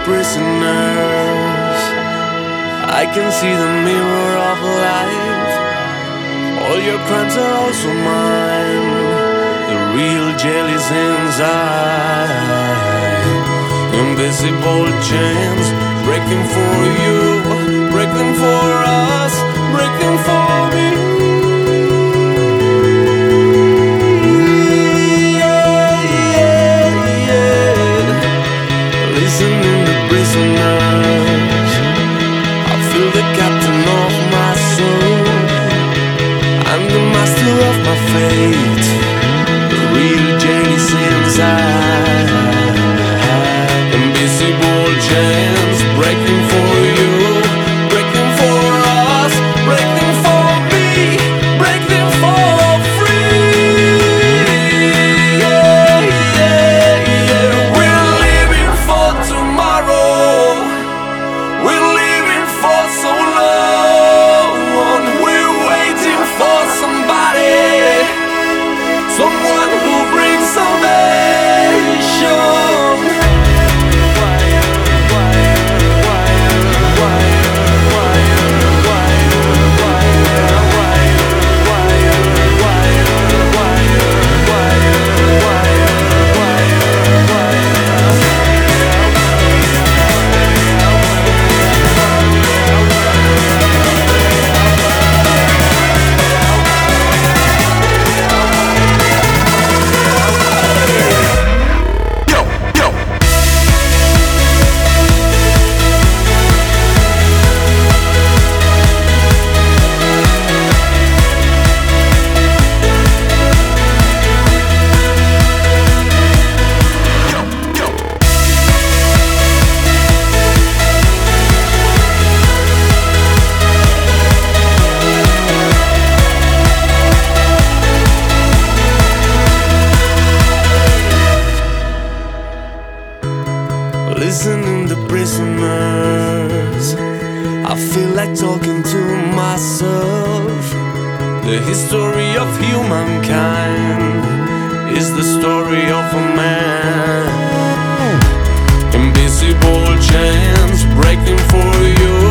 prisoners. I can see the mirror of life. All your crimes are also mine. The real jail is inside. Invisible chains, breaking for you, breaking for us, breaking for me. Listening to prisoners, I feel the captain of my soul. I'm the master of my fate. The real jail is inside. Invisible chains, breaking for you, breaking for us, breaking for me, breaking for free. Yeah, yeah, yeah. We're living for tomorrow. We're living for so long. We're waiting for somebody, someone who brings salvation. Listening to prisoners, I feel like talking to myself. The history of humankind is the story of a man. Invisible chains breaking for you.